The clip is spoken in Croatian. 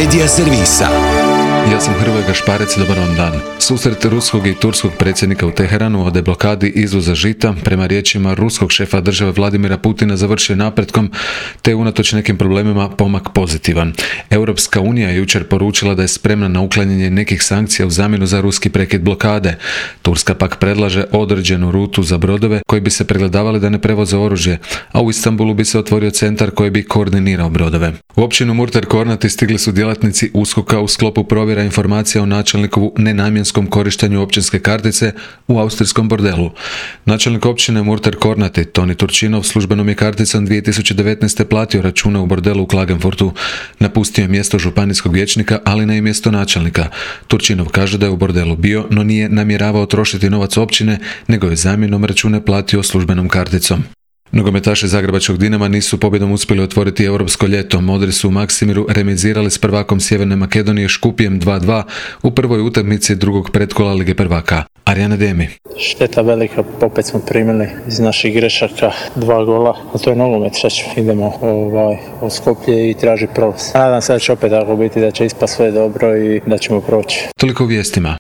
Medija servisa. Ja sam Hrvoje Gašparec, dobar vam dan. Susret ruskog i turskog predsjednika u Teheranu o deblokadi izvoza žita, prema riječima ruskog šefa države Vladimira Putina, završio napretkom, te unatoč nekim problemima pomak pozitivan. Europska unija je jučer poručila da je spremna na uklanjanje nekih sankcija u zamjenu za ruski prekid blokade. Turska pak predlaže određenu rutu za brodove koji bi se pregledavali da ne prevoze oružje, a u Istanbulu bi se otvorio centar koji bi koordinirao brodove. U općinu Murter Kornati stigli su djelatnici USKOK-a u sklopu provjera informacija o načelnikovu nenamjenskom korištenju općinske kartice u austrijskom bordelu. Načelnik općine Murter Kornati, Toni Turčinov, službenom je karticom 2019. platio račune u bordelu u Klagenfurtu. Napustio je mjesto županijskog vijećnika, ali ne i mjesto načelnika. Turčinov kaže da je u bordelu bio, no nije namjeravao trošiti novac općine, nego je zamjenom račune platio službenom karticom. Nogometaši zagrebačkog Dinama nisu pobjedom uspjeli otvoriti europsko ljeto. Modri su u Maksimiru remizirali s prvakom Sjeverne Makedonije Škupijem 2:2 u prvoj utakmici drugog pretkola Lige prvaka. Arijana Demi. Šteta velika, opet smo primili iz naših grešaka 2 gola, a to je nogomet, šta ćemo, idemo u Skoplje i traži prolaz. Nadam se da će opet tako biti, da će ispast sve dobro i da ćemo proći. Toliko u vijestima.